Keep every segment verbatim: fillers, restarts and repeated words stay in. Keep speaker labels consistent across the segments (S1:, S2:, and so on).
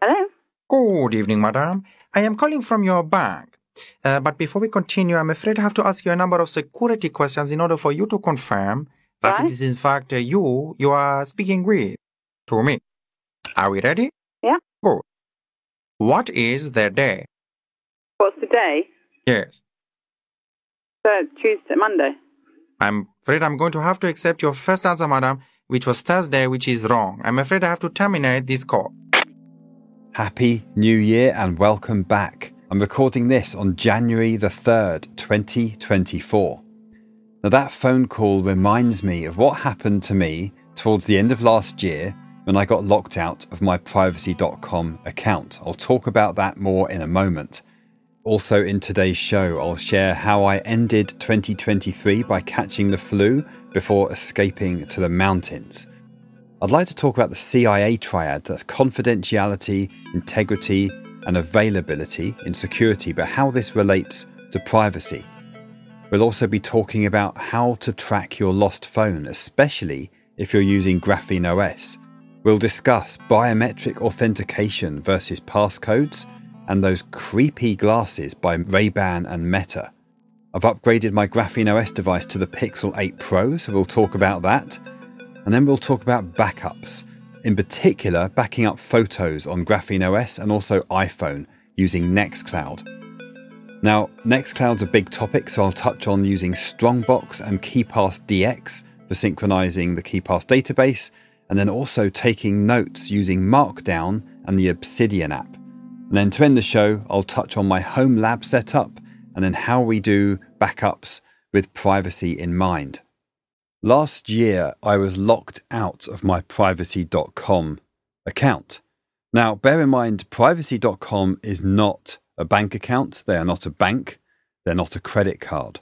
S1: Hello?
S2: Good evening, madam. I am calling from your bank. Uh, but before we continue, I'm afraid I have to ask you a number of security questions in order for you to confirm that
S1: Right.
S2: it is in fact uh, you you are speaking with to me. Are we ready?
S1: Yeah.
S2: Good. What is the day?
S1: What's the day?
S2: Yes.
S1: So, Tuesday, Monday.
S2: I'm afraid I'm going to have to accept your first answer, madam, which was Thursday, which is wrong. I'm afraid I have to terminate this call.
S3: Happy New Year and welcome back. I'm recording this on January the third, twenty twenty-four. Now that phone call reminds me of what happened to me towards the end of last year when I got locked out of my privacy dot com account. I'll talk about that more in a moment. Also in today's show, I'll share how I ended twenty twenty-three by catching the flu before escaping to the mountains. I'd like to talk about the C I A triad, that's confidentiality, integrity, and availability in security, but how this relates to privacy. We'll also be talking about how to track your lost phone, especially if you're using Graphene O S. We'll discuss biometric authentication versus passcodes and those creepy glasses by Ray-Ban and Meta. I've upgraded my Graphene O S device to the Pixel eight Pro, so we'll talk about that. And then we'll talk about backups, in particular backing up photos on Graphene O S and also iPhone using Nextcloud. Now, Nextcloud's a big topic, so I'll touch on using Strongbox and KeePass D X for synchronizing the KeePass database, and then also taking notes using Markdown and the Obsidian app. And then to end the show, I'll touch on my home lab setup and then how we do backups with privacy in mind. Last year, I was locked out of my privacy dot com account. Now, bear in mind, privacy dot com is not a bank account. They are not a bank. They're not a credit card.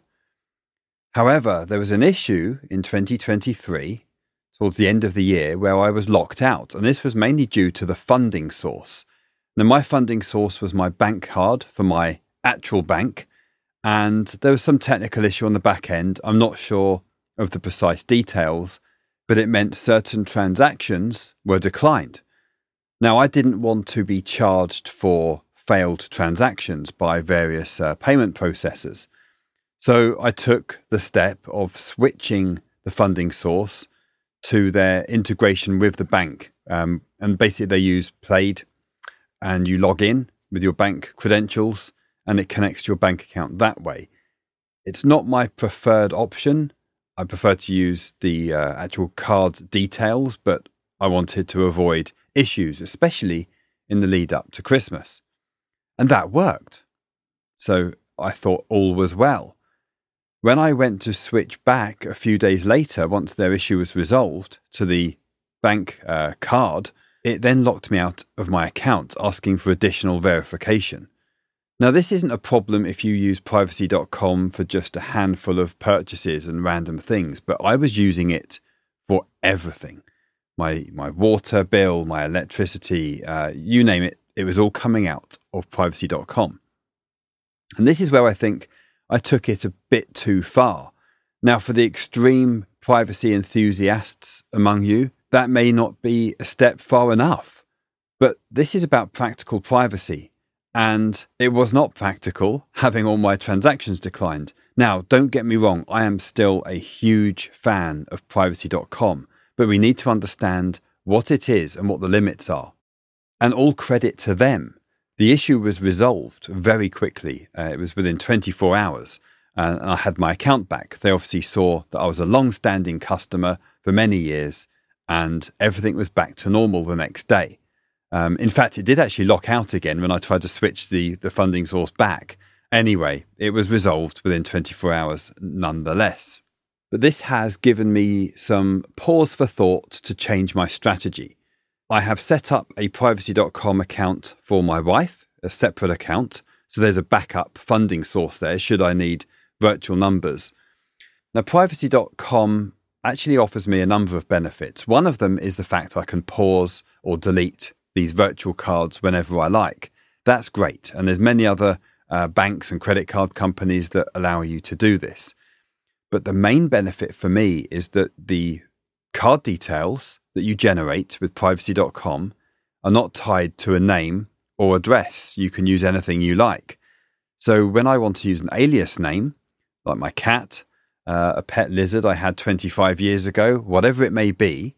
S3: However, there was an issue in twenty twenty-three, towards the end of the year, where I was locked out. And this was mainly due to the funding source. Now, my funding source was my bank card for my actual bank. And there was some technical issue on the back end. I'm not sure of the precise details, but it meant certain transactions were declined. Now, I didn't want to be charged for failed transactions by various uh, payment processors. So I took the step of switching the funding source to their integration with the bank. Um, and basically they use Plaid, and you log in with your bank credentials and it connects to your bank account that way. It's not my preferred option. I prefer to use the uh, actual card details, but I wanted to avoid issues, especially in the lead up to Christmas. And that worked. So I thought all was well. When I went to switch back a few days later, once their issue was resolved, to the bank uh, card, it then locked me out of my account, asking for additional verification. Now, this isn't a problem if you use privacy dot com for just a handful of purchases and random things, but I was using it for everything. My my water bill, my electricity, uh, you name it, it was all coming out of privacy dot com. And this is where I think I took it a bit too far. Now, for the extreme privacy enthusiasts among you, that may not be a step far enough. But this is about practical privacy. And it was not practical having all my transactions declined. Now, don't get me wrong, I am still a huge fan of privacy dot com, but we need to understand what it is and what the limits are. And all credit to them. The issue was resolved very quickly. Uh, it was within twenty-four hours, uh, and I had my account back. They obviously saw that I was a long-standing customer for many years, and everything was back to normal the next day. Um, in fact, it did actually lock out again when I tried to switch the, the funding source back. Anyway, it was resolved within twenty-four hours nonetheless. But this has given me some pause for thought to change my strategy. I have set up a privacy dot com account for my wife, a separate account. So there's a backup funding source there should I need virtual numbers. Now, privacy dot com actually offers me a number of benefits. One of them is the fact I can pause or delete these virtual cards whenever I like. That's great. And there's many other uh, banks and credit card companies that allow you to do this. But the main benefit for me is that the card details that you generate with privacy dot com are not tied to a name or address. You can use anything you like. So when I want to use an alias name, like my cat, uh, a pet lizard I had twenty-five years ago, whatever it may be,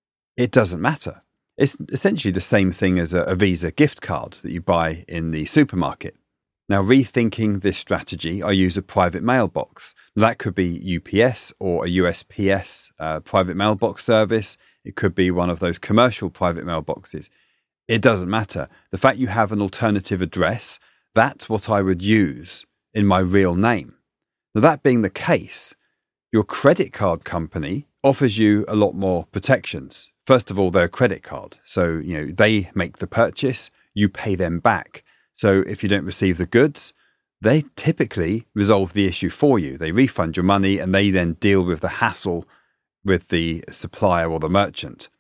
S3: it doesn't matter. It's essentially the same thing as a, a Visa gift card that you buy in the supermarket. Now, rethinking this strategy, I use a private mailbox. Now, that could be U P S or a U S P S uh, private mailbox service. It could be one of those commercial private mailboxes. It doesn't matter. The fact you have an alternative address, that's what I would use in my real name. Now, that being the case, your credit card company offers you a lot more protections. First of all, they're a credit card. So, you know, they make the purchase, you pay them back. So if you don't receive the goods, they typically resolve the issue for you. They refund your money and they then deal with the hassle with the supplier or the merchant.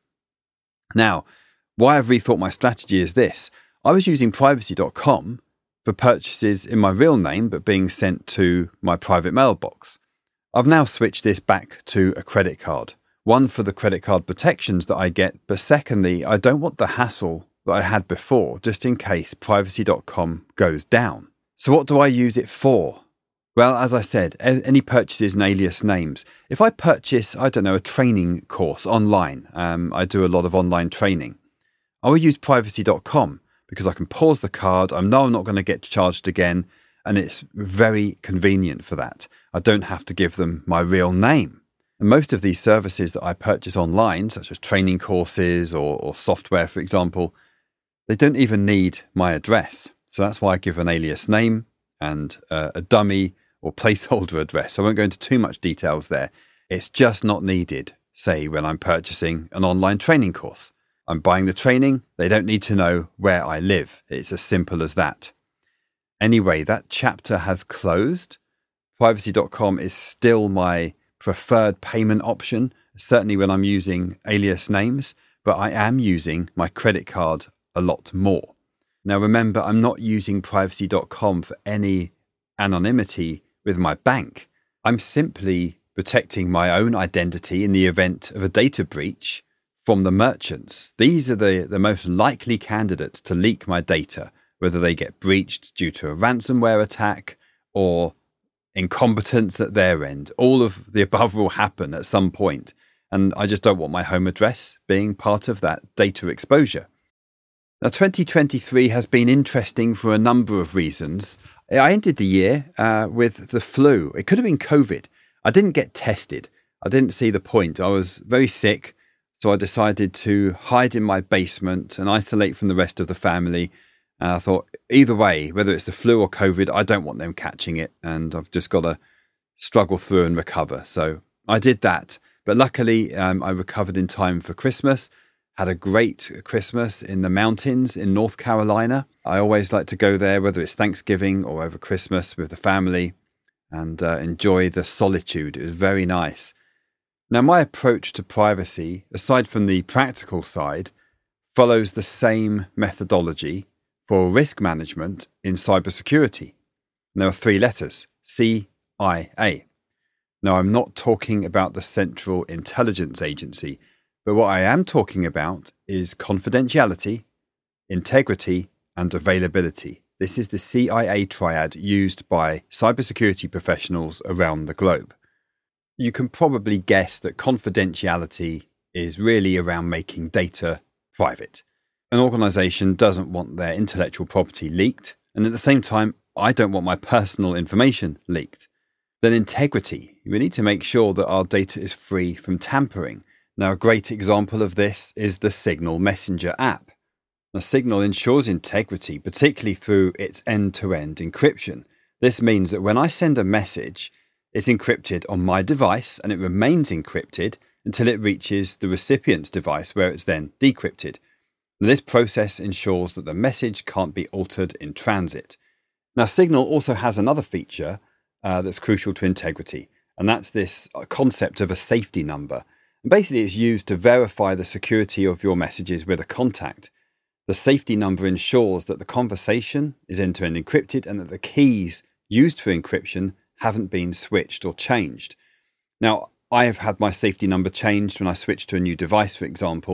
S3: Now, why I've rethought my strategy is this. I was using privacy dot com for purchases in my real name, but being sent to my private mailbox. I've now switched this back to a credit card. One, for the credit card protections that I get, but secondly, I don't want the hassle that I had before, just in case privacy dot com goes down. So what do I use it for? Well, as I said, any purchases and alias names. If I purchase, I don't know, a training course online, um, I do a lot of online training, I will use privacy dot com because I can pause the card. I know I'm not going to get charged again, and it's very convenient for that. I don't have to give them my real name. And most of these services that I purchase online, such as training courses or, or software, for example, they don't even need my address. So that's why I give an alias name and uh, a dummy or placeholder address. I won't go into too much details there. It's just not needed, say, when I'm purchasing an online training course. I'm buying the training. They don't need to know where I live. It's as simple as that. Anyway, that chapter has closed. privacy dot com is still my preferred payment option, certainly when I'm using alias names, but I am using my credit card a lot more. Now, remember, I'm not using privacy dot com for any anonymity with my bank. I'm simply protecting my own identity in the event of a data breach from the merchants. These are the, the most likely candidates to leak my data, whether they get breached due to a ransomware attack or incompetence at their end. All of the above will happen at some point, and I just don't want my home address being part of that data exposure. Now, twenty twenty-three has been interesting for a number of reasons. I ended the year uh, with the flu. It could have been COVID. I didn't get tested. I didn't see the point. I was very sick, so I decided to hide in my basement and isolate from the rest of the family. And I thought, either way, whether it's the flu or COVID, I don't want them catching it, and I've just got to struggle through and recover. So I did that. But luckily, um, I recovered in time for Christmas. Had a great Christmas in the mountains in North Carolina. I always like to go there, whether it's Thanksgiving or over Christmas with the family, and uh, enjoy the solitude. It was very nice. Now, my approach to privacy, aside from the practical side, follows the same methodology for risk management in cybersecurity. And there are three letters, C I A. Now, I'm not talking about the Central Intelligence Agency, but what I am talking about is confidentiality, integrity, and availability. This is the C I A triad used by cybersecurity professionals around the globe. You can probably guess that confidentiality is really around making data private. An organization doesn't want their intellectual property leaked, and at the same time, I don't want my personal information leaked. Then integrity. We need to make sure that our data is free from tampering. Now, a great example of this is the Signal Messenger app. Now, Signal ensures integrity, particularly through its end-to-end encryption. This means that when I send a message, it's encrypted on my device and it remains encrypted until it reaches the recipient's device, where it's then decrypted. Now, this process ensures that the message can't be altered in transit. Now, Signal also has another feature uh, that's crucial to integrity, and that's this concept of a safety number. And basically, it's used to verify the security of your messages with a contact. The safety number ensures that the conversation is end-to-end encrypted and that the keys used for encryption haven't been switched or changed. Now, I have had my safety number changed when I switched to a new device, for example,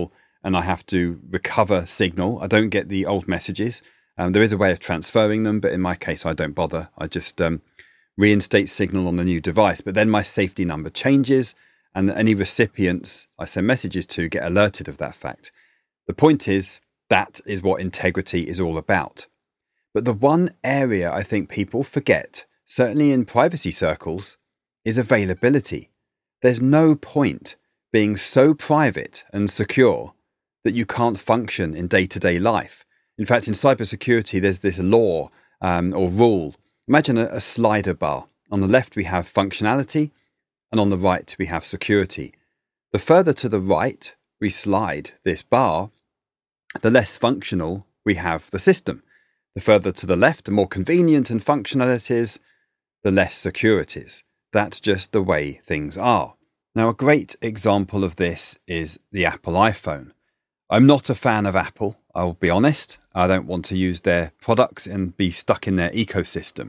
S3: and I have to recover signal. I don't get the old messages. Um, there is a way of transferring them, but in my case, I don't bother. I just um, reinstate signal on the new device. But then my safety number changes, and any recipients I send messages to get alerted of that fact. The point is, that is what integrity is all about. But the one area I think people forget, certainly in privacy circles, is availability. There's no point being so private and secure that you can't function in day-to-day life. In fact, in cybersecurity, there's this law um, or rule. Imagine a, a slider bar. On the left, we have functionality, and on the right, we have security. The further to the right we slide this bar, the less functional we have the system. The further to the left, the more convenient and functional it is, the less secure it is. That's just the way things are. Now, a great example of this is the Apple iPhone. I'm not a fan of Apple, I'll be honest. I don't want to use their products and be stuck in their ecosystem.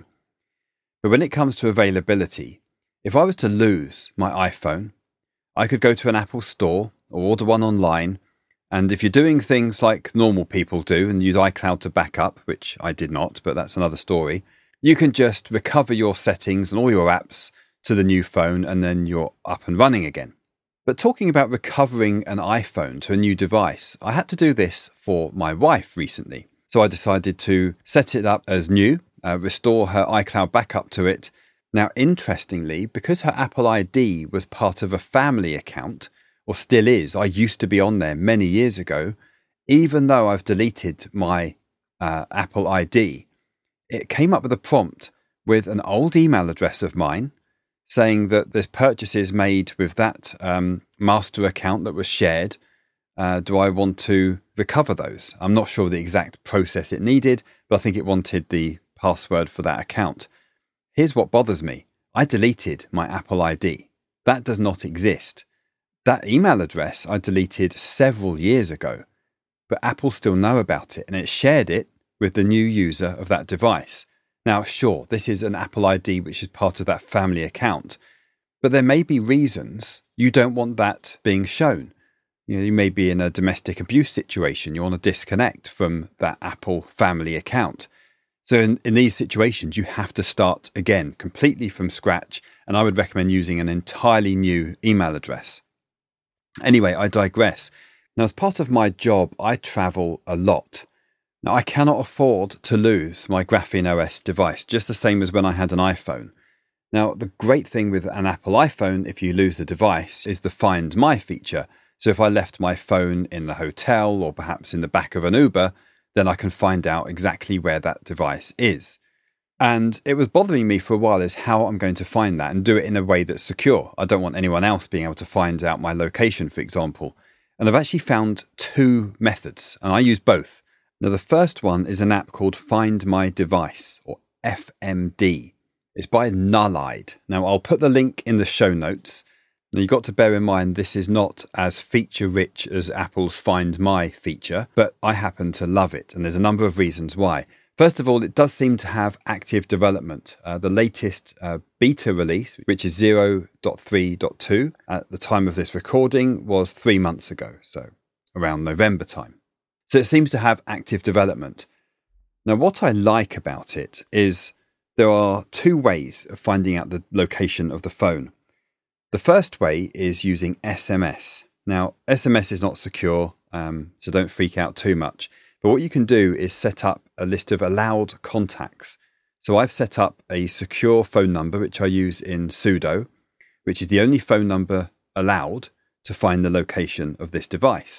S3: But when it comes to availability, if I was to lose my iPhone, I could go to an Apple store or order one online. And if you're doing things like normal people do and use iCloud to back up, which I did not, but that's another story, you can just recover your settings and all your apps to the new phone, and then you're up and running again. But talking about recovering an iPhone to a new device, I had to do this for my wife recently. So I decided to set it up as new, uh, restore her iCloud backup to it. Now, interestingly, because her Apple I D was part of a family account, or still is, I used to be on there many years ago, even though I've deleted my uh, Apple I D, it came up with a prompt with an old email address of mine saying that there's purchases made with that um, master account that was shared. Uh, do I want to recover those? I'm not sure the exact process it needed, but I think it wanted the password for that account. Here's what bothers me. I deleted my Apple I D. That does not exist. That email address I deleted several years ago, but Apple still know about it, and it shared it with the new user of that device. Now, sure, this is an Apple I D which is part of that family account, but there may be reasons you don't want that being shown. You know, you may be in a domestic abuse situation. You want to disconnect from that Apple family account. So in, in these situations, you have to start again, completely from scratch, and I would recommend using an entirely new email address. Anyway, I digress. Now, as part of my job, I travel a lot. Now, I cannot afford to lose my Graphene O S device, just the same as when I had an iPhone. Now, the great thing with an Apple iPhone, if you lose the device, is the Find My feature. So if I left my phone in the hotel or perhaps in the back of an Uber, then I can find out exactly where that device is. And it was bothering me for a while is how I'm going to find that and do it in a way that's secure. I don't want anyone else being able to find out my location, for example. And I've actually found two methods, and I use both. Now, the first one is an app called Find My Device, or F M D. It's by Nullide. Now, I'll put the link in the show notes. Now, you've got to bear in mind this is not as feature-rich as Apple's Find My feature, but I happen to love it, and there's a number of reasons why. First of all, it does seem to have active development. Uh, the latest uh, beta release, which is zero point three point two at the time of this recording, was three months ago, so around November time. So it seems to have active development. Now, what I like about it is there are two ways of finding out the location of the phone. The first way is using S M S. Now, S M S is not secure, um, so don't freak out too much. But what you can do is set up a list of allowed contacts. So I've set up a secure phone number, which I use in sudo, which is the only phone number allowed to find the location of this device.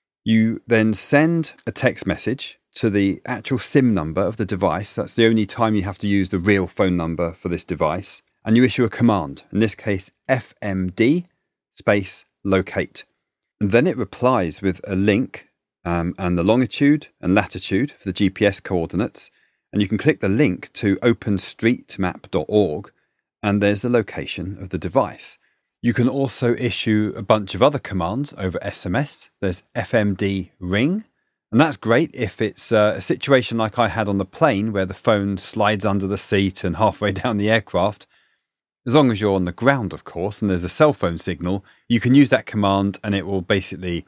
S3: You then send a text message to the actual SIM number of the device. That's the only time you have to use the real phone number for this device. And you issue a command, in this case, F M D space locate. And then it replies with a link um, and the longitude and latitude for the G P S coordinates. And you can click the link to open street map dot org, and there's the location of the device. You can also issue a bunch of other commands over S M S. There's F M D ring, and that's great if it's uh, a situation like I had on the plane where the phone slides under the seat and halfway down the aircraft. As long as you're on the ground, of course, and there's a cell phone signal, you can use that command and it will basically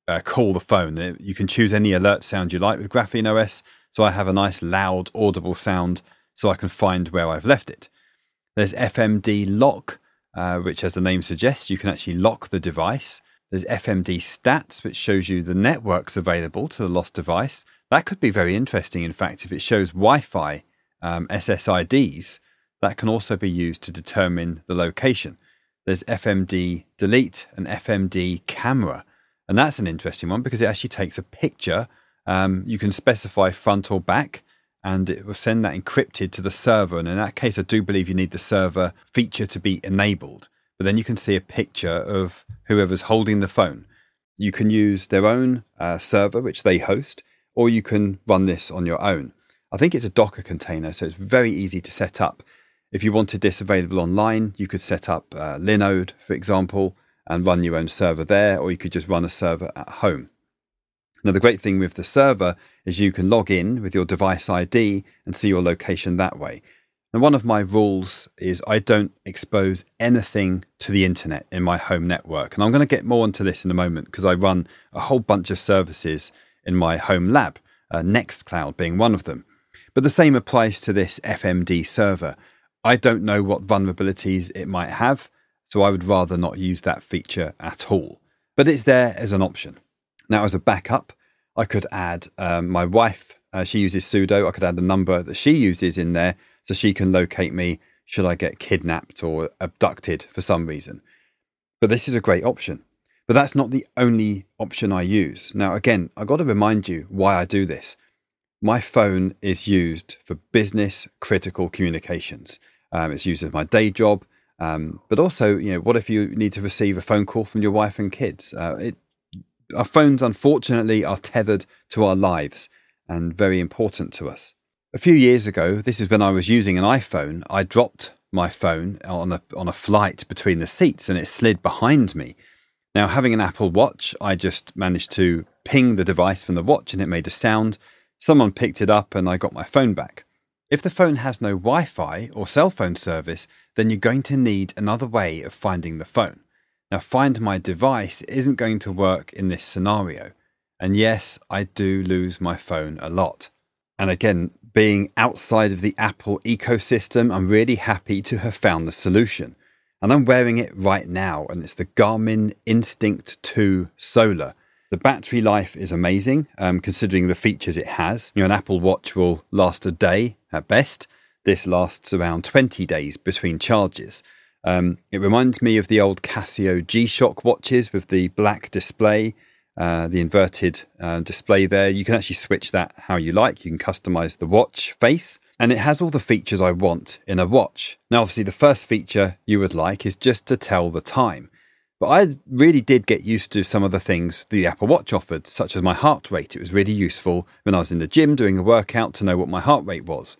S3: uh, call the phone. You can choose any alert sound you like with Graphene O S. So I have a nice loud audible sound so I can find where I've left it. There's F M D lock, uh, which as the name suggests, you can actually lock the device. There's F M D stats, which shows you the networks available to the lost device. That could be very interesting. In fact, if it shows Wi-Fi um, S S I Ds, that can also be used to determine the location. There's F M D delete and F M D camera. And that's an interesting one because it actually takes a picture. Um, you can specify front or back, and it will send that encrypted to the server. And in that case, I do believe you need the server feature to be enabled. But then you can see a picture of whoever's holding the phone. You can use their own uh, server, which they host, or you can run this on your own. I think it's a Docker container, so it's very easy to set up. If you wanted this available online, you could set up uh, Linode, for example, and run your own server there, or you could just run a server at home. Now, the great thing with the server is you can log in with your device I D and see your location that way. And one of my rules is I don't expose anything to the internet in my home network. And I'm going to get more into this in a moment because I run a whole bunch of services in my home lab, uh, Nextcloud being one of them. But the same applies to this F M D server. I don't know what vulnerabilities it might have, so I would rather not use that feature at all. But it's there as an option. Now, as a backup, I could add um, my wife. Uh, she uses sudo. I could add the number that she uses in there so she can locate me should I get kidnapped or abducted for some reason. But this is a great option. But that's not the only option I use. Now, again, I've got to remind you why I do this. My phone is used for business critical communications. Um, it's used as my day job. Um, but also, you know, what if you need to receive a phone call from your wife and kids? Uh, it, our phones, unfortunately, are tethered to our lives and very important to us. A few years ago, this is when I was using an iPhone, I dropped my phone on a on a flight between the seats and it slid behind me. Now, having an Apple Watch, I just managed to ping the device from the watch and it made a sound. Someone picked it up and I got my phone back. If the phone has no Wi-Fi or cell phone service, then you're going to need another way of finding the phone. Now, Find My Device isn't going to work in this scenario. And yes, I do lose my phone a lot. And again, being outside of the Apple ecosystem, I'm really happy to have found the solution. And I'm wearing it right now, and it's the Garmin Instinct two Solar. The battery life is amazing, um, considering the features it has. You know, an Apple Watch will last a day at best. This lasts around twenty days between charges. Um, it reminds me of the old Casio G-Shock watches with the black display, uh, the inverted uh, display there. You can actually switch that how you like. You can customize the watch face, and it has all the features I want in a watch. Now, obviously, the first feature you would like is just to tell the time. But I really did get used to some of the things the Apple Watch offered, such as my heart rate. It was really useful when I was in the gym doing a workout to know what my heart rate was.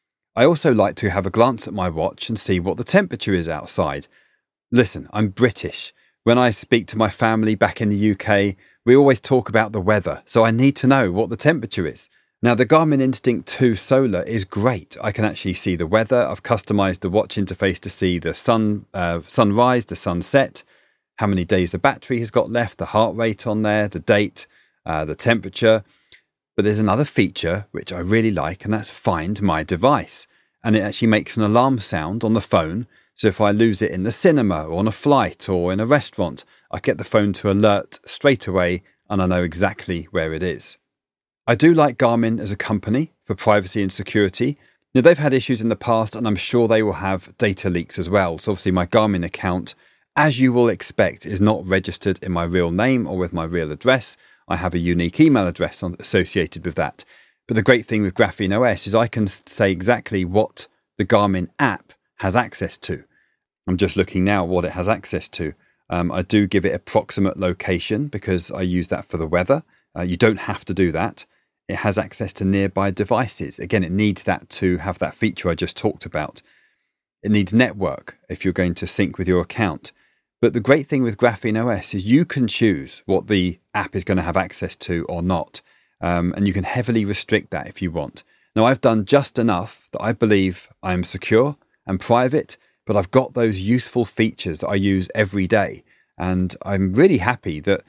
S3: I also like to have a glance at my watch and see what the temperature is outside. Listen, I'm British. When I speak to my family back in the U K, we always talk about the weather, so I need to know what the temperature is. Now, the Garmin Instinct two Solar is great. I can actually see the weather. I've customized the watch interface to see the sun, uh, sunrise, the sunset, how many days the battery has got left, the heart rate on there, the date, uh, the temperature. But there's another feature which I really like, and that's Find My Device. And it actually makes an alarm sound on the phone. So if I lose it in the cinema or on a flight or in a restaurant, I get the phone to alert straight away and I know exactly where it is. I do like Garmin as a company for privacy and security. Now, they've had issues in the past and I'm sure they will have data leaks as well. So obviously my Garmin account, as you will expect, is not registered in my real name or with my real address. I have a unique email address associated with that. But the great thing with Graphene O S is I can say exactly what the Garmin app has access to. I'm just looking now what it has access to. Um, I do give it approximate location because I use that for the weather. Uh, you don't have to do that. It has access to nearby devices. Again, it needs that to have that feature I just talked about. It needs network if you're going to sync with your account. But the great thing with Graphene O S is you can choose what the app is going to have access to or not. Um, and you can heavily restrict that if you want. Now, I've done just enough that I believe I am secure and private, but I've got those useful features that I use every day. And I'm really happy that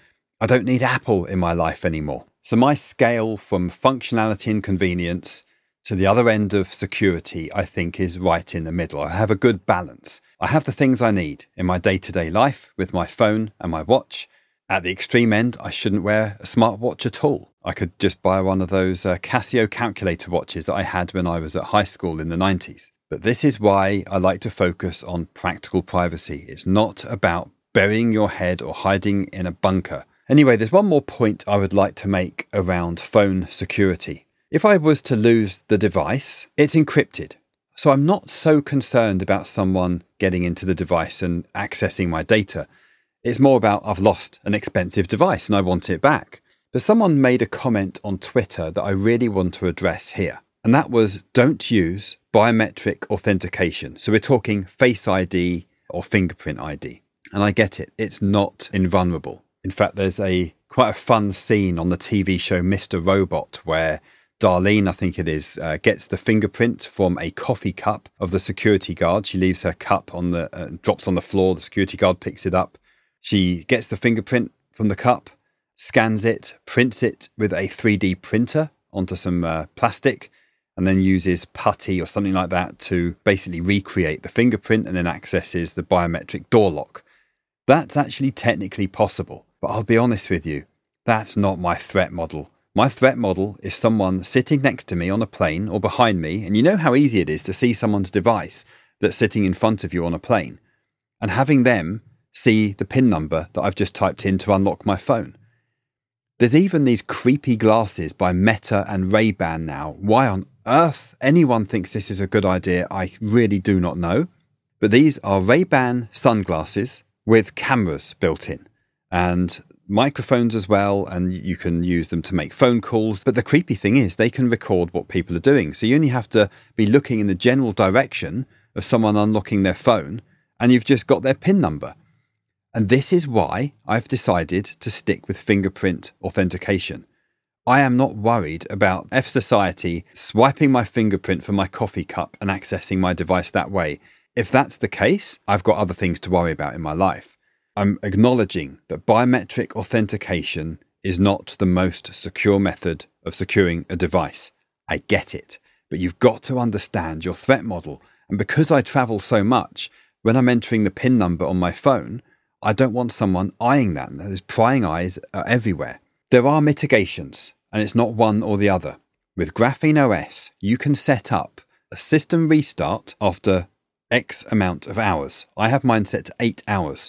S3: I don't need Apple in my life anymore. So my scale from functionality and convenience to the other end of security, I think, is right in the middle. I have a good balance. I have the things I need in my day-to-day life with my phone and my watch. At the extreme end, I shouldn't wear a smartwatch at all. I could just buy one of those uh, Casio calculator watches that I had when I was at high school in the nineties. But this is why I like to focus on practical privacy. It's not about burying your head or hiding in a bunker. Anyway, there's one more point I would like to make around phone security. If I was to lose the device, it's encrypted. So I'm not so concerned about someone getting into the device and accessing my data. It's more about I've lost an expensive device and I want it back. But someone made a comment on Twitter that I really want to address here. And that was, don't use biometric authentication. So we're talking Face I D or fingerprint I D. And I get it. It's not invulnerable. In fact, there's a quite a fun scene on the T V show Mister Robot where Darlene, I think it is, uh, gets the fingerprint from a coffee cup of the security guard. She leaves her cup on the, uh, drops on the floor. The security guard picks it up. She gets the fingerprint from the cup, scans it, prints it with a three D printer onto some uh, plastic, and then uses putty or something like that to basically recreate the fingerprint and then accesses the biometric door lock. That's actually technically possible, but I'll be honest with you, that's not my threat model. My threat model is someone sitting next to me on a plane or behind me, and you know how easy it is to see someone's device that's sitting in front of you on a plane, and having them see the PIN number that I've just typed in to unlock my phone. There's even these creepy glasses by Meta and Ray-Ban now. Why on earth anyone thinks this is a good idea, I really do not know. But these are Ray-Ban sunglasses with cameras built in and microphones as well, and you can use them to make phone calls. But the creepy thing is they can record what people are doing. So you only have to be looking in the general direction of someone unlocking their phone and you've just got their PIN number. And this is why I've decided to stick with fingerprint authentication. I am not worried about F Society swiping my fingerprint from my coffee cup and accessing my device that way. If that's the case, I've got other things to worry about in my life. I'm acknowledging that biometric authentication is not the most secure method of securing a device. I get it, but you've got to understand your threat model. And because I travel so much, when I'm entering the PIN number on my phone, I don't want someone eyeing that. Those prying eyes are everywhere. There are mitigations, and it's not one or the other. With Graphene O S, you can set up a system restart after X amount of hours. I have mine set to eight hours.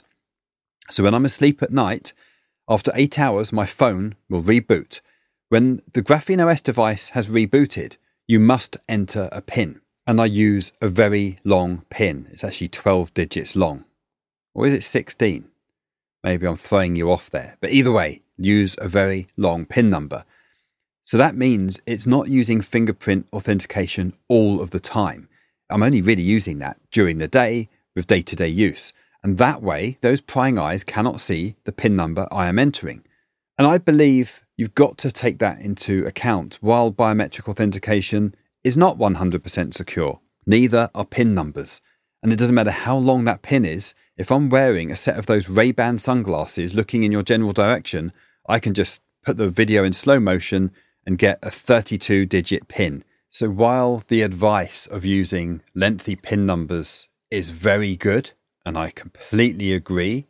S3: So when I'm asleep at night, after eight hours, my phone will reboot. When the Graphene O S device has rebooted, you must enter a PIN. And I use a very long PIN. It's actually twelve digits long. Or is it sixteen? Maybe I'm throwing you off there. But either way, use a very long PIN number. So that means it's not using fingerprint authentication all of the time. I'm only really using that during the day with day-to-day use. And that way, those prying eyes cannot see the PIN number I am entering. And I believe you've got to take that into account. While biometric authentication is not one hundred percent secure, neither are PIN numbers. And it doesn't matter how long that PIN is, if I'm wearing a set of those Ray-Ban sunglasses looking in your general direction, I can just put the video in slow motion and get a thirty-two digit PIN. So while the advice of using lengthy PIN numbers is very good, and I completely agree,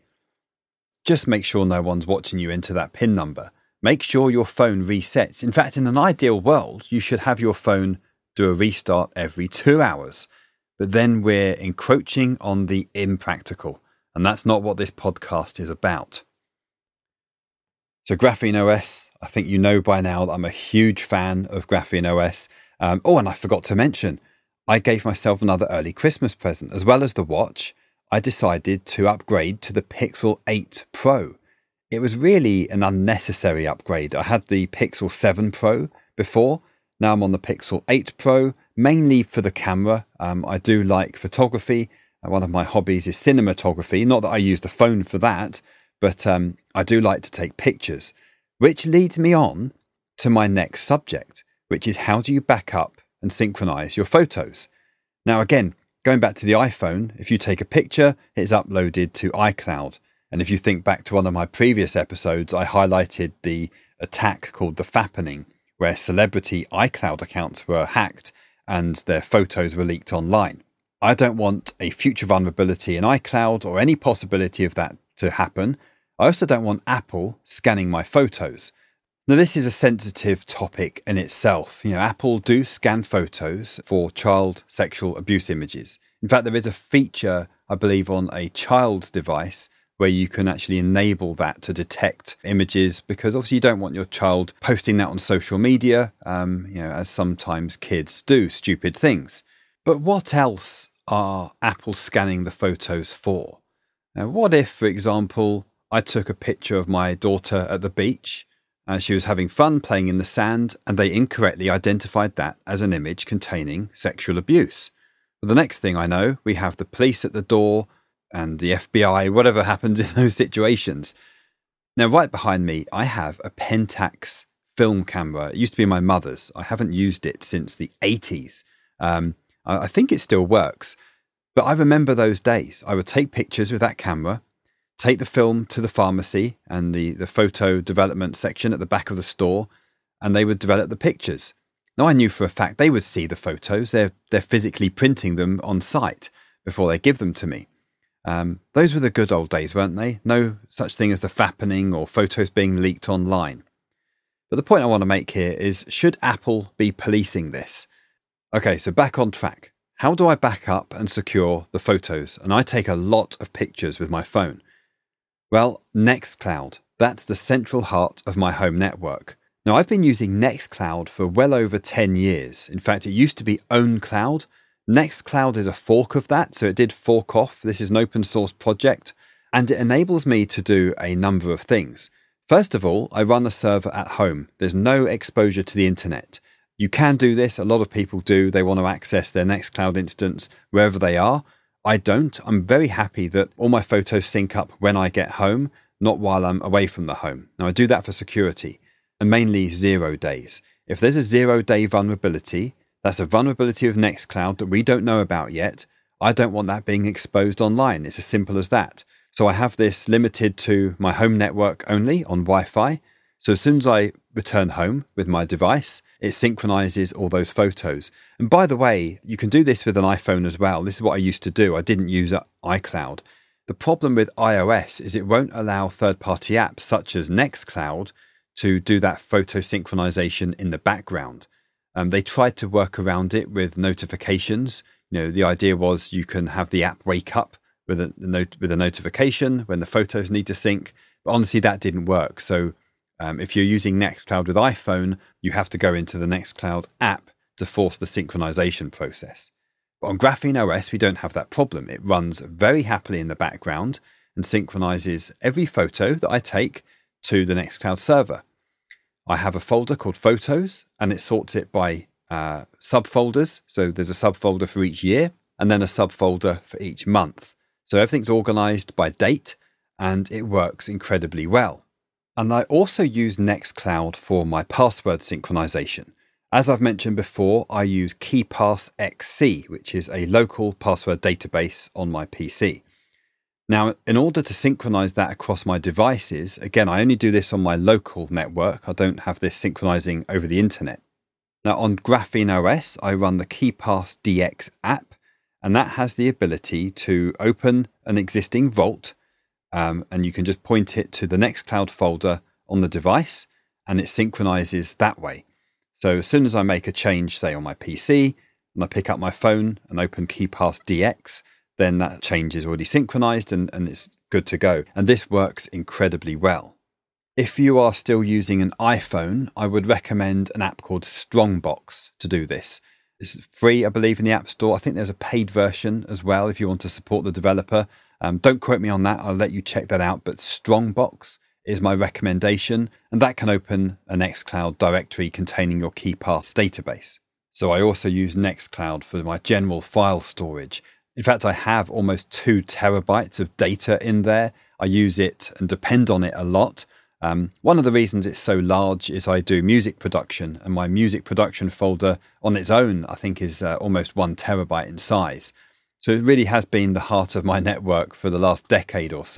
S3: just make sure no one's watching you into that PIN number. Make sure your phone resets. In fact, in an ideal world, you should have your phone do a restart every two hours. But then we're encroaching on the impractical, and that's not what this podcast is about. So Graphene O S, I think you know by now that I'm a huge fan of Graphene O S. Um, oh, and I forgot to mention, I gave myself another early Christmas present. As well as the watch, I decided to upgrade to the Pixel eight Pro. It was really an unnecessary upgrade. I had the Pixel seven Pro before. Now I'm on the Pixel eight Pro, mainly for the camera. Um, I do like photography. And one of my hobbies is cinematography. Not that I use the phone for that, but um, I do like to take pictures. Which leads me on to my next subject, which is how do you back up and synchronize your photos? Now, again, going back to the iPhone, if you take a picture, it's uploaded to iCloud. And if you think back to one of my previous episodes, I highlighted the attack called the Fappening, where celebrity iCloud accounts were hacked and their photos were leaked online. I don't want a future vulnerability in iCloud or any possibility of that to happen. I also don't want Apple scanning my photos. Now, this is a sensitive topic in itself. You know, Apple do scan photos for child sexual abuse images. In fact, there is a feature, I believe, on a child's device where you can actually enable that to detect images, because obviously you don't want your child posting that on social media, um, you know, as sometimes kids do stupid things. But what else are Apple scanning the photos for? Now, what if, for example, I took a picture of my daughter at the beach and she was having fun playing in the sand, and they incorrectly identified that as an image containing sexual abuse? Well, the next thing I know, we have the police at the door and the F B I, whatever happens in those situations. Now, right behind me, I have a Pentax film camera. It used to be my mother's. I haven't used it since the eighties. Um, I think it still works. But I remember those days. I would take pictures with that camera, take the film to the pharmacy and the, the photo development section at the back of the store, and they would develop the pictures. Now, I knew for a fact they would see the photos. They're, they're physically printing them on site before they give them to me. Um, those were the good old days, weren't they? No such thing as the fappening or photos being leaked online. But the point I want to make here is, should Apple be policing this? Okay, so back on track. How do I back up and secure the photos? And I take a lot of pictures with my phone. Well, Nextcloud. That's the central heart of my home network. Now, I've been using Nextcloud for well over ten years. In fact, it used to be OwnCloud. Nextcloud is a fork of that, so it did fork off. This is an open source project, and it enables me to do a number of things. First of all, I run a server at home. There's no exposure to the internet. You can do this. A lot of people do. They want to access their Nextcloud instance wherever they are. I don't. I'm very happy that all my photos sync up when I get home, not while I'm away from the home. Now, I do that for security, and mainly zero days. If there's a zero-day vulnerability, that's a vulnerability of Nextcloud that we don't know about yet. I don't want that being exposed online. It's as simple as that. So I have this limited to my home network only on Wi-Fi. So as soon as I return home with my device, it synchronizes all those photos. And by the way, you can do this with an iPhone as well. This is what I used to do. I didn't use iCloud. The problem with iOS is it won't allow third-party apps such as Nextcloud to do that photo synchronization in the background. Um, they tried to work around it with notifications. You know, the idea was you can have the app wake up with a, note, with a notification when the photos need to sync. But honestly, that didn't work. So um, if you're using Nextcloud with iPhone, you have to go into the Nextcloud app to force the synchronization process. But on Graphene O S, we don't have that problem. It runs very happily in the background and synchronizes every photo that I take to the Nextcloud server. I have a folder called Photos, and it sorts it by uh, subfolders. So there's a subfolder for each year, and then a subfolder for each month. So everything's organized by date, and it works incredibly well. And I also use Nextcloud for my password synchronization. As I've mentioned before, I use KeePass X C, which is a local password database on my P C. Now, in order to synchronize that across my devices, again, I only do this on my local network. I don't have this synchronizing over the internet. Now, on Graphene O S, I run the KeePass D X app, and that has the ability to open an existing vault, um, and you can just point it to the Nextcloud folder on the device, and it synchronizes that way. So as soon as I make a change, say on my P C, and I pick up my phone and open KeePass D X, then that change is already synchronized and, and it's good to go. And this works incredibly well. If you are still using an iPhone, I would recommend an app called Strongbox to do this. It's free, I believe, in the App Store. I think there's a paid version as well if you want to support the developer. Um, don't quote me on that. I'll let you check that out. But Strongbox is my recommendation, and that can open a Nextcloud directory containing your KeePass database. So I also use Nextcloud for my general file storage. In fact, I have almost two terabytes of data in there. I use it and depend on it a lot. Um, one of the reasons it's so large is I do music production, and my music production folder on its own, I think, is uh, almost one terabyte in size. So it really has been the heart of my network for the last decade or so.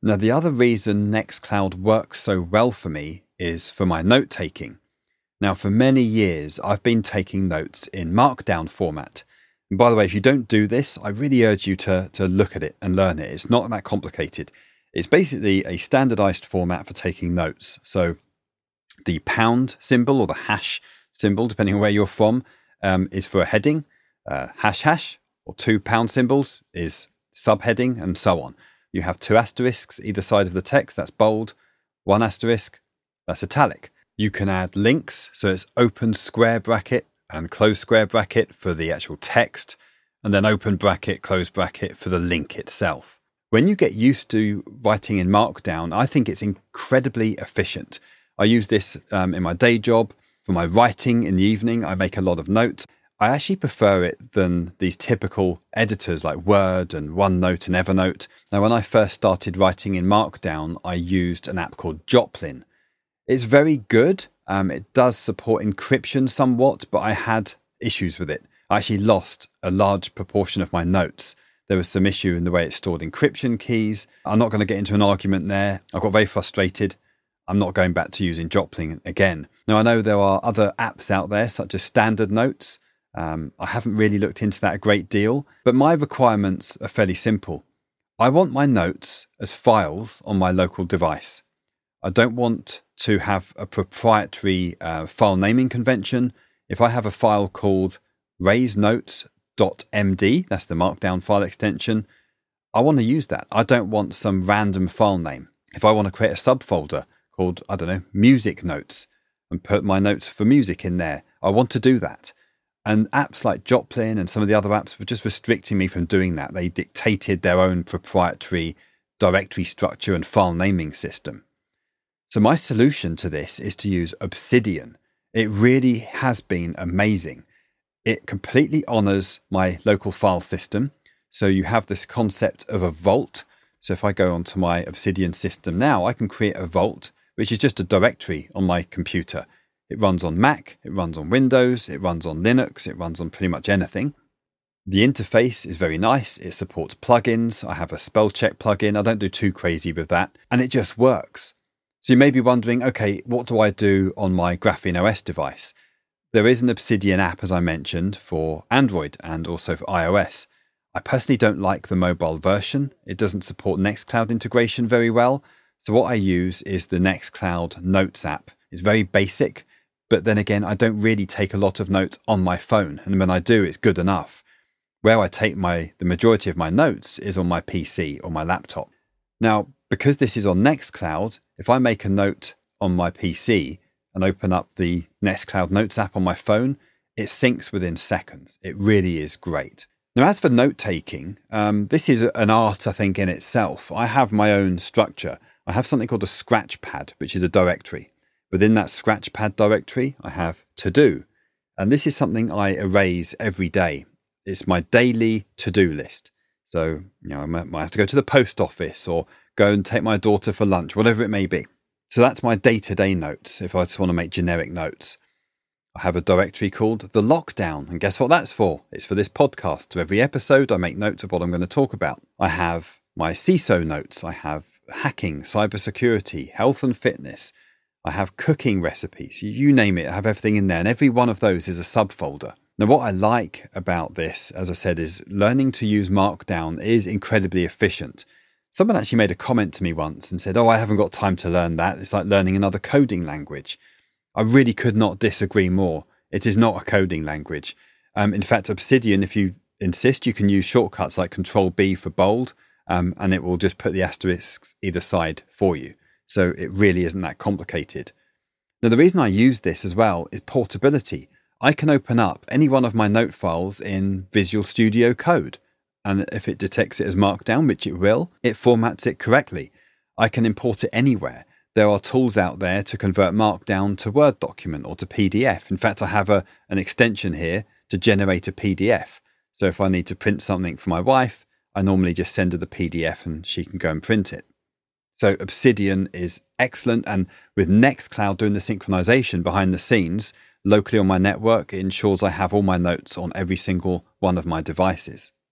S3: Now, the other reason Nextcloud works so well for me is for my note-taking. Now, for many years, I've been taking notes in Markdown format. And by the way, if you don't do this, I really urge you to, to look at it and learn it. It's not that complicated. It's basically a standardized format for taking notes. So the pound symbol or the hash symbol, depending on where you're from, um, is for a heading. Uh, hash hash or two pound symbols is subheading, and so on. You have two asterisks either side of the text, that's bold. One asterisk, that's italic. You can add links, so it's open square bracket and close square bracket for the actual text, and then open bracket, close bracket for the link itself. When you get used to writing in Markdown, I think it's incredibly efficient. I use this um, in my day job. For my writing in the evening, I make a lot of notes. I actually prefer it than these typical editors like Word and OneNote and Evernote. Now, when I first started writing in Markdown, I used an app called Joplin. It's very good. Um, it does support encryption somewhat, but I had issues with it. I actually lost a large proportion of my notes. There was some issue in the way it stored encryption keys. I'm not going to get into an argument there. I got very frustrated. I'm not going back to using Joplin again. Now, I know there are other apps out there, such as Standard Notes. Um, I haven't really looked into that a great deal, but my requirements are fairly simple. I want my notes as files on my local device. I don't want to have a proprietary uh, file naming convention. If I have a file called raise notes dot m d, that's the Markdown file extension, I want to use that. I don't want some random file name. If I want to create a subfolder called, I don't know, music notes and put my notes for music in there, I want to do that. And apps like Joplin and some of the other apps were just restricting me from doing that. They dictated their own proprietary directory structure and file naming system. So my solution to this is to use Obsidian. It really has been amazing. It completely honors my local file system. So you have this concept of a vault. So if I go onto my Obsidian system now, I can create a vault, which is just a directory on my computer. It runs on Mac, it runs on Windows, it runs on Linux, it runs on pretty much anything. The interface is very nice. It supports plugins. I have a spell check plugin. I don't do too crazy with that. And it just works. So you may be wondering, okay, what do I do on my Graphene O S device? There is an Obsidian app, as I mentioned, for Android and also for iOS. I personally don't like the mobile version. It doesn't support Nextcloud integration very well. So what I use is the Nextcloud Notes app. It's very basic, but then again, I don't really take a lot of notes on my phone. And when I do, it's good enough. Where I take my the majority of my notes is on my P C or my laptop. Now, because this is on Nextcloud, if I make a note on my P C and open up the Nextcloud Notes app on my phone, it syncs within seconds. It really is great. Now, as for note-taking, um, this is an art, I think, in itself. I have my own structure. I have something called a Scratchpad, which is a directory. Within that Scratchpad directory, I have to-do. And this is something I erase every day. It's my daily to-do list. So, you know, I might have to go to the post office or go and take my daughter for lunch, whatever it may be. So that's my day-to-day notes, if I just want to make generic notes. I have a directory called The Lockdown, and guess what that's for? It's for this podcast. So every episode, I make notes of what I'm going to talk about. I have my C I S O notes. I have hacking, cybersecurity, health and fitness. I have cooking recipes. You name it, I have everything in there, and every one of those is a subfolder. Now, what I like about this, as I said, is learning to use Markdown is incredibly efficient. Someone actually made a comment to me once and said, oh, I haven't got time to learn that. It's like learning another coding language. I really could not disagree more. It is not a coding language. Um, in fact, Obsidian, if you insist, you can use shortcuts like Control B for bold, um, and it will just put the asterisks either side for you. So it really isn't that complicated. Now, the reason I use this as well is portability. I can open up any one of my note files in Visual Studio Code. And if it detects it as Markdown, which it will, it formats it correctly. I can import it anywhere. There are tools out there to convert Markdown to Word document or to P D F. In fact, I have a, an extension here to generate a P D F. So if I need to print something for my wife, I normally just send her the P D F and she can go and print it. So Obsidian is excellent. And with Nextcloud doing the synchronization behind the scenes, locally on my network, it ensures I have all my notes on every single one of my devices.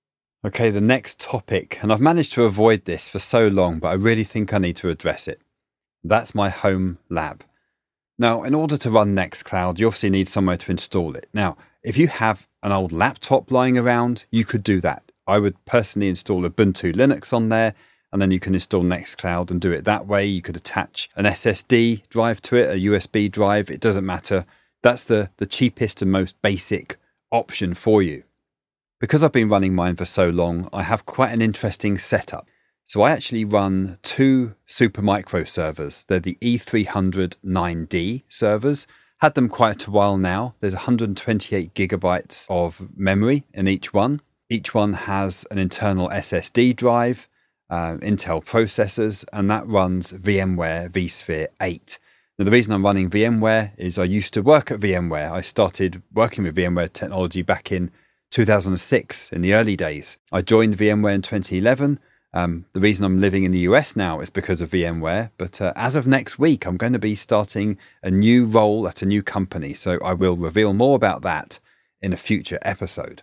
S3: Okay, the next topic, and I've managed to avoid this for so long, but I really think I need to address it. That's my home lab. Now, in order to run Nextcloud, you obviously need somewhere to install it. Now, if you have an old laptop lying around, you could do that. I would personally install Ubuntu Linux on there, and then you can install Nextcloud and do it that way. You could attach an S S D drive to it, a U S B drive, it doesn't matter. That's the, the cheapest and most basic option for you. Because I've been running mine for so long, I have quite an interesting setup. So I actually run two Supermicro servers. They're the E three hundred nine D servers. Had them quite a while now. There's one hundred twenty-eight gigabytes of memory in each one. Each one has an internal S S D drive, uh, Intel processors, and that runs VMware vSphere eight. Now, the reason I'm running VMware is I used to work at VMware. I started working with VMware technology back in two thousand six, in the early days. I joined VMware in twenty eleven. Um, the reason I'm living in the U S now is because of VMware. But uh, as of next week, I'm going to be starting a new role at a new company. So I will reveal more about that in a future episode.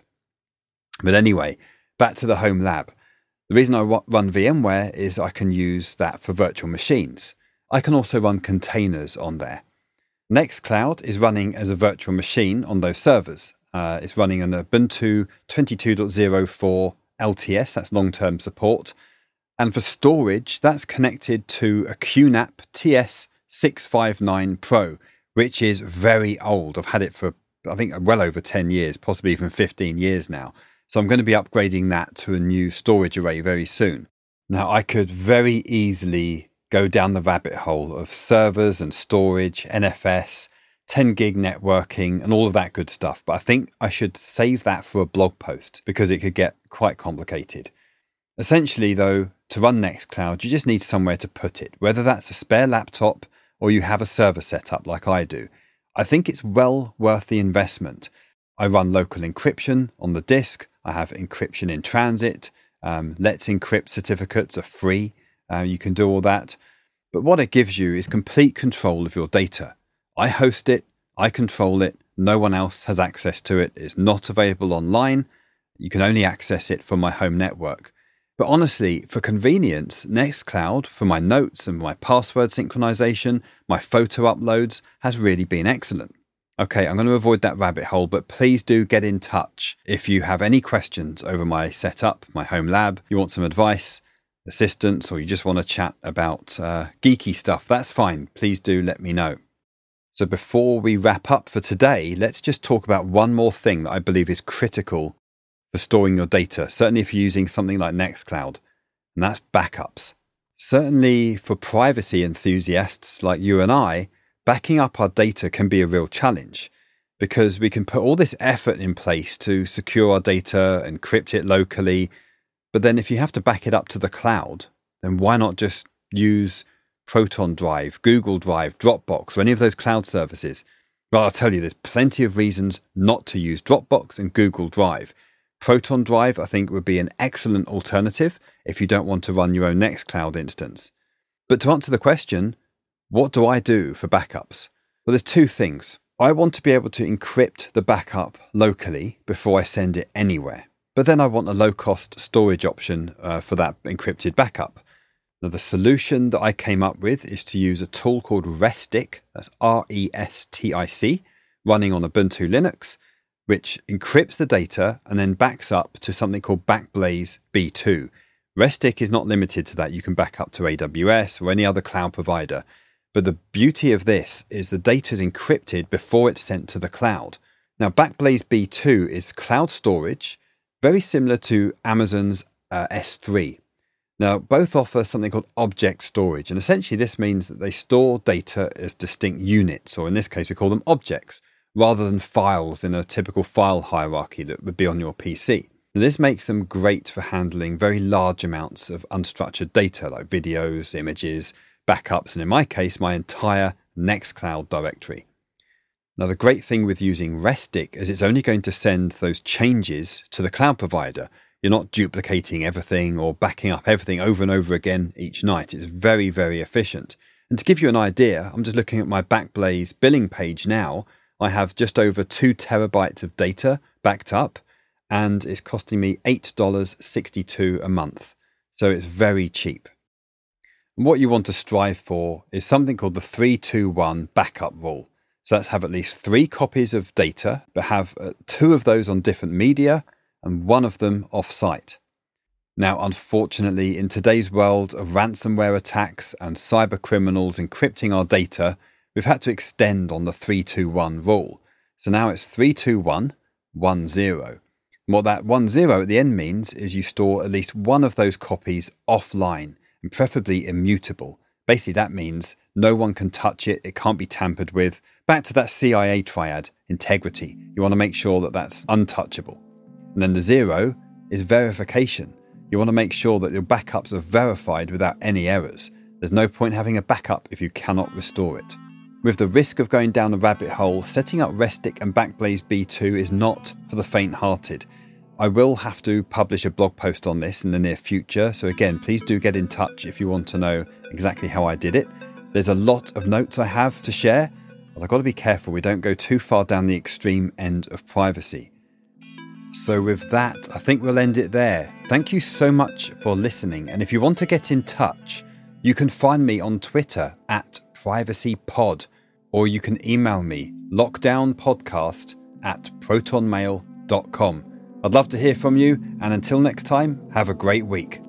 S3: But anyway, back to the home lab. The reason I run VMware is I can use that for virtual machines. I can also run containers on there. Nextcloud is running as a virtual machine on those servers. Uh, it's running an Ubuntu twenty-two point oh four L T S, that's long-term support. And for storage, that's connected to a Q NAP T S six fifty-nine Pro, which is very old. I've had it for, I think, well over ten years, possibly even fifteen years now. So I'm going to be upgrading that to a new storage array very soon. Now, I could very easily go down the rabbit hole of servers and storage, N F S, ten gig networking, and all of that good stuff. But I think I should save that for a blog post because it could get quite complicated. Essentially, though, to run Nextcloud, you just need somewhere to put it, whether that's a spare laptop or you have a server set up like I do. I think it's well worth the investment. I run local encryption on the disk. I have encryption in transit. Um, Let's Encrypt certificates are free. Uh, you can do all that. But what it gives you is complete control of your data. I host it. I control it. No one else has access to it. It's not available online. You can only access it from my home network. But honestly, for convenience, Nextcloud, for my notes and my password synchronization, my photo uploads, has really been excellent. Okay, I'm going to avoid that rabbit hole, but please do get in touch if you have any questions over my setup, my home lab, you want some advice, assistance, or you just want to chat about uh, geeky stuff. That's fine. Please do let me know. So before we wrap up for today, let's just talk about one more thing that I believe is critical for storing your data, certainly if you're using something like Nextcloud, and that's backups. Certainly for privacy enthusiasts like you and I, backing up our data can be a real challenge because we can put all this effort in place to secure our data, encrypt it locally, but then if you have to back it up to the cloud, then why not just use Proton Drive, Google Drive, Dropbox, or any of those cloud services? Well, I'll tell you, there's plenty of reasons not to use Dropbox and Google Drive. Proton Drive, I think, would be an excellent alternative if you don't want to run your own Nextcloud instance. But to answer the question, what do I do for backups? Well, there's two things. I want to be able to encrypt the backup locally before I send it anywhere. But then I want a low-cost storage option uh, for that encrypted backup. Now, the solution that I came up with is to use a tool called Restic, that's R E S T I C, running on Ubuntu Linux, which encrypts the data and then backs up to something called Backblaze B two. Restic is not limited to that. You can back up to A W S or any other cloud provider. But the beauty of this is the data is encrypted before it's sent to the cloud. Now, Backblaze B two is cloud storage, very similar to Amazon's uh, S three. Now, both offer something called object storage, and essentially this means that they store data as distinct units, or in this case we call them objects, rather than files in a typical file hierarchy that would be on your P C. Now, this makes them great for handling very large amounts of unstructured data like videos, images, backups, and in my case, my entire Nextcloud directory. Now, the great thing with using Restic is it's only going to send those changes to the cloud provider. You're not duplicating everything or backing up everything over and over again each night. It's very, very efficient. And to give you an idea, I'm just looking at my Backblaze billing page now. I have just over two terabytes of data backed up, and it's costing me eight dollars and sixty-two cents a month. So it's very cheap. And what you want to strive for is something called the three two one backup rule. So let's have at least three copies of data, but have uh, two of those on different media and one of them off-site. Now, unfortunately, in today's world of ransomware attacks and cyber criminals encrypting our data, we've had to extend on the three two one rule. So now it's three two one one zero. And what that one zero at the end means is you store at least one of those copies offline and preferably immutable. Basically, that means no one can touch it, it can't be tampered with. Back to that C I A triad, integrity. You want to make sure that that's untouchable. And then the zero is verification. You want to make sure that your backups are verified without any errors. There's no point having a backup if you cannot restore it. With the risk of going down a rabbit hole, setting up Restic and Backblaze B two is not for the faint-hearted. I will have to publish a blog post on this in the near future, so again, please do get in touch if you want to know exactly how I did it. There's a lot of notes I have to share, but I've got to be careful we don't go too far down the extreme end of privacy. So with that, I think we'll end it there. Thank you so much for listening, and if you want to get in touch, you can find me on Twitter at privacypod, or you can email me lockdownpodcast at protonmail dot com. I'd love to hear from you, and until next time, have a great week.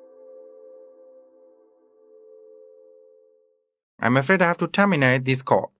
S2: I'm afraid I have to terminate this call.